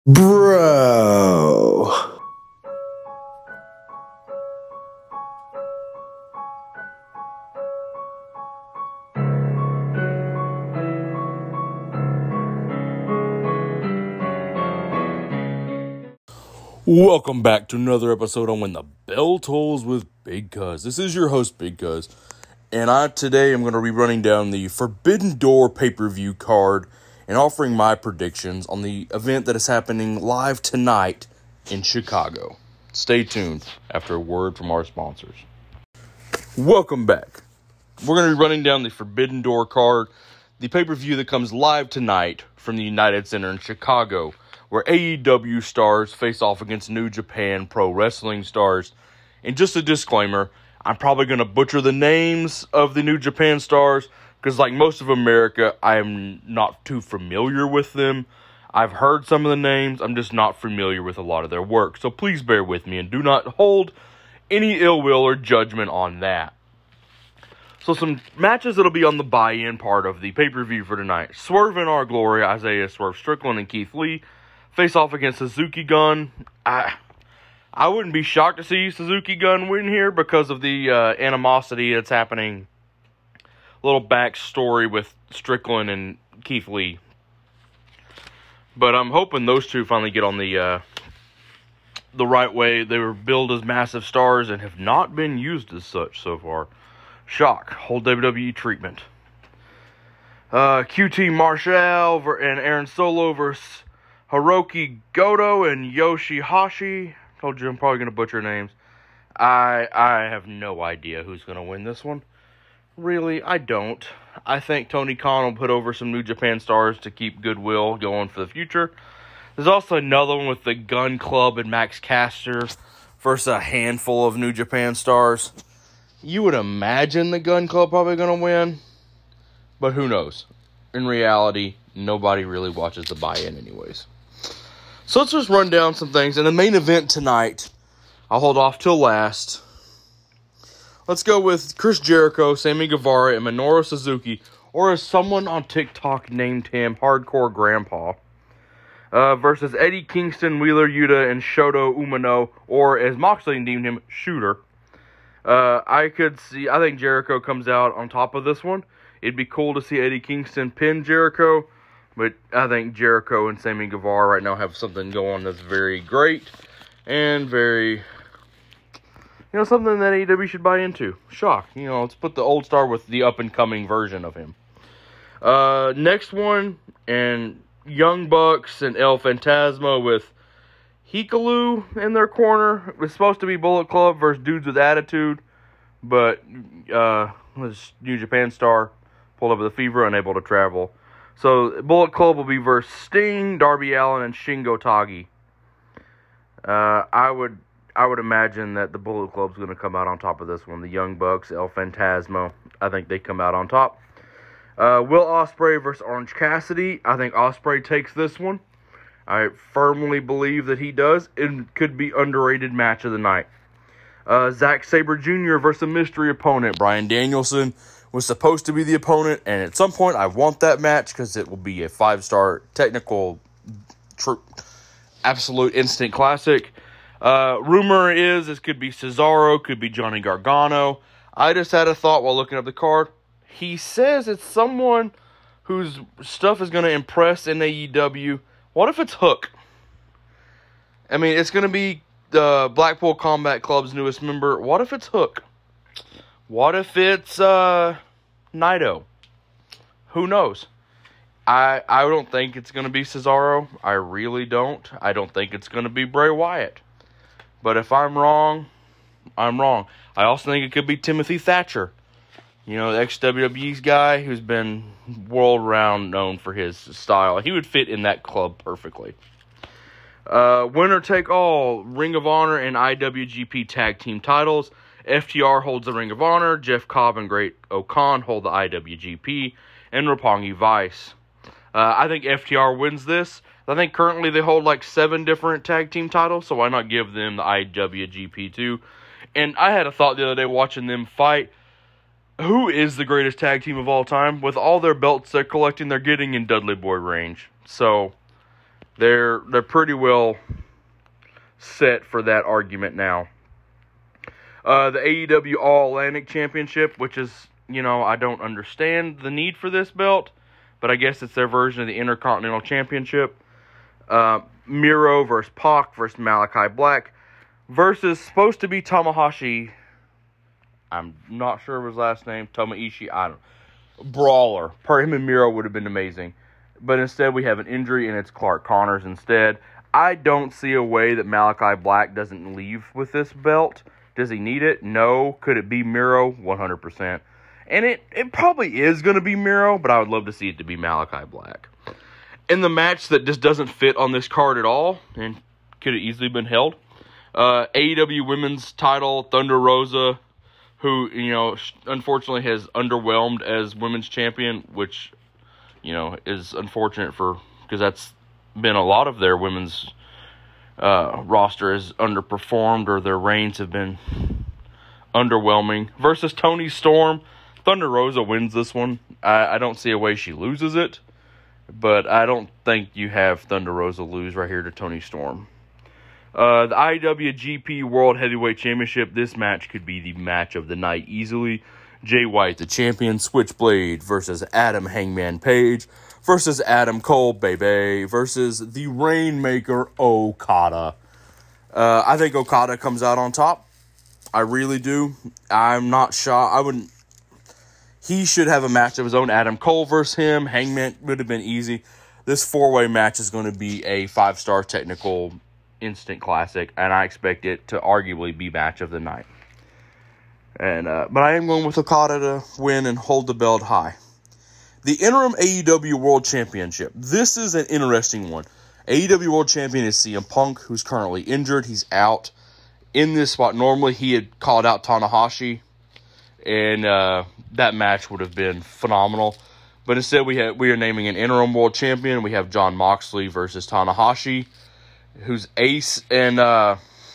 Bro. Welcome back to another episode on When the Bell Tolls with Big Cuz. This is your host, Big Cuz, and today I'm going to be running down the Forbidden Door pay-per-view card and offering my predictions on the event that is happening live tonight in Chicago. Stay tuned after a word from our sponsors. Welcome back. We're going to be running down the Forbidden Door card, the pay-per-view that comes live tonight from the United Center in Chicago, where AEW stars face off against New Japan Pro Wrestling stars. And just a disclaimer, I'm probably going to butcher the names of the New Japan stars, because like most of America, I am not too familiar with them. I've heard some of the names, I'm just not familiar with a lot of their work. So please bear with me and do not hold any ill will or judgment on that. So some matches that'll be on the buy-in part of the pay-per-view for tonight. Swerve in Our Glory, Isaiah Swerve Strickland and Keith Lee face off against Suzuki Gun. I wouldn't be shocked to see Suzuki Gun win here because of the animosity that's happening. A little backstory with Strickland and Keith Lee. But I'm hoping those two finally get on the right way. They were billed as massive stars and have not been used as such so far. Shock. Whole WWE treatment. QT Marshall and Aaron Solo versus Hiroki Goto and Yoshihashi. Told you I'm probably going to butcher names. I have no idea who's going to win this one. Really, I don't. I think Tony Khan will put over some New Japan stars to keep goodwill going for the future. There's also another one with the Gun Club and Max Caster versus a handful of New Japan stars. You would imagine the Gun Club probably going to win, but who knows? In reality, nobody really watches the buy-in anyways. So let's just run down some things. In the main event tonight, I'll hold off till last. Let's go with Chris Jericho, Sammy Guevara, and Minoru Suzuki, or as someone on TikTok named him, Hardcore Grandpa, versus Eddie Kingston, Wheeler Yuta, and Shota Umino, or as Moxley deemed him, Shooter. I think Jericho comes out on top of this one. It'd be cool to see Eddie Kingston pin Jericho, but I think Jericho and Sammy Guevara right now have something going that's very great and very, something that AEW should buy into. Shock. Let's put the old star with the up-and-coming version of him. Next one, and Young Bucks and El Phantasmo with Hikaru in their corner. It was supposed to be Bullet Club versus Dudes with Attitude, but was New Japan star pulled up with a fever, unable to travel. So Bullet Club will be versus Sting, Darby Allin, and Shingo Takagi. I would imagine that the Bullet Club's going to come out on top of this one. The Young Bucks, El Phantasmo, I think they come out on top. Will Ospreay versus Orange Cassidy. I think Ospreay takes this one. I firmly believe that he does. It could be underrated match of the night. Zack Sabre Jr. versus a mystery opponent. Bryan Danielson was supposed to be the opponent, and at some point I want that match because it will be a 5-star technical, absolute instant classic. Rumor is this could be Cesaro, could be Johnny Gargano. I just had a thought while looking up the card. He says it's someone whose stuff is going to impress in AEW. What if it's Hook? I mean, it's going to be the Blackpool Combat Club's newest member. What if it's Hook? What if it's Naito? Who knows? I don't think it's going to be Cesaro. I really don't. I don't think it's going to be Bray Wyatt. But if I'm wrong, I'm wrong. I also think it could be Timothy Thatcher. The ex-WWE's guy who's been world-round known for his style. He would fit in that club perfectly. Winner take all, Ring of Honor and IWGP Tag Team titles. FTR holds the Ring of Honor. Jeff Cobb and Great O'Khan hold the IWGP. And Roppongi Vice. I think FTR wins this. I think currently they hold like 7 different tag team titles, so why not give them the IWGP too? And I had a thought the other day watching them fight. Who is the greatest tag team of all time? With all their belts they're collecting, they're getting in Dudley Boy range. So, They're pretty well set for that argument now. The AEW All-Atlantic Championship, which is, I don't understand the need for this belt, but I guess it's their version of the Intercontinental Championship. Miro versus Pac versus Malachi Black versus supposed to be Tanahashi. I'm not sure of his last name. Tomaishi. I don't know. Brawler. Him and Miro would have been amazing. But instead we have an injury and it's Clark Connors instead. I don't see a way that Malachi Black doesn't leave with this belt. Does he need it? No. Could it be Miro? 100%. And it probably is going to be Miro, but I would love to see it to be Malachi Black. In the match that just doesn't fit on this card at all, and could have easily been held, AEW Women's Title, Thunder Rosa, who, unfortunately has underwhelmed as Women's Champion, which, is unfortunate because that's been a lot of their women's roster has underperformed, or their reigns have been underwhelming, versus Toni Storm. Thunder Rosa wins this one. I don't see a way she loses it, but I don't think you have Thunder Rosa lose right here to Toni Storm. The IWGP World Heavyweight Championship, this match could be the match of the night easily. Jay White, the champion, Switchblade versus Adam Hangman Page versus Adam Cole, baby, versus the Rainmaker, Okada. I think Okada comes out on top. I really do. I'm not shocked. He should have a match of his own. Adam Cole versus him. Hangman would have been easy. This four-way match is going to be a 5-star technical instant classic, and I expect it to arguably be match of the night. But I am going with Okada to win and hold the belt high. The interim AEW World Championship. This is an interesting one. AEW World Champion is CM Punk, who's currently injured. He's out. In this spot, normally he had called out Tanahashi, and that match would have been phenomenal. But instead, we are naming an interim world champion. We have Jon Moxley versus Tanahashi, who's ace. And I'm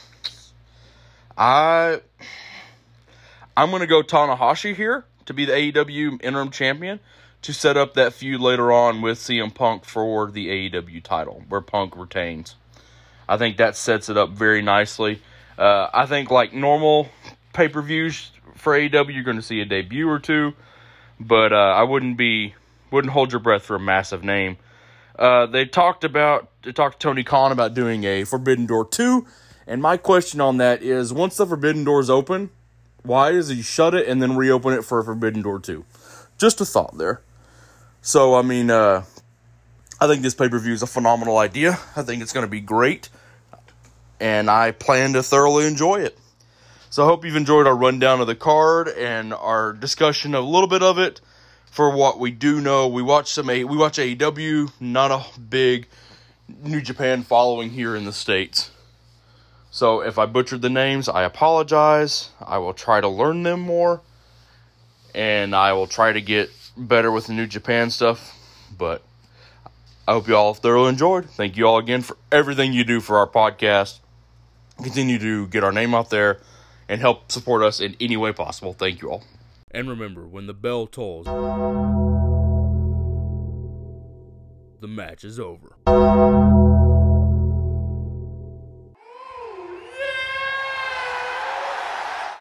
going to go Tanahashi here to be the AEW interim champion to set up that feud later on with CM Punk for the AEW title, where Punk retains. I think that sets it up very nicely. I think like normal pay-per-views for AEW, you're going to see a debut or two, but I wouldn't hold your breath for a massive name. They talked to Tony Khan about doing a Forbidden Door 2, and my question on that is, once the Forbidden Door's open, why does he shut it and then reopen it for a Forbidden Door 2? Just a thought there. So, I think this pay-per-view is a phenomenal idea. I think it's going to be great, and I plan to thoroughly enjoy it. So I hope you've enjoyed our rundown of the card and our discussion of a little bit of it. For what we do know, we watch AEW, not a big New Japan following here in the States. So if I butchered the names, I apologize. I will try to learn them more, and I will try to get better with the New Japan stuff. But I hope you all thoroughly enjoyed. Thank you all again for everything you do for our podcast. Continue to get our name out there and help support us in any way possible. Thank you all. And remember, when the bell tolls, the match is over.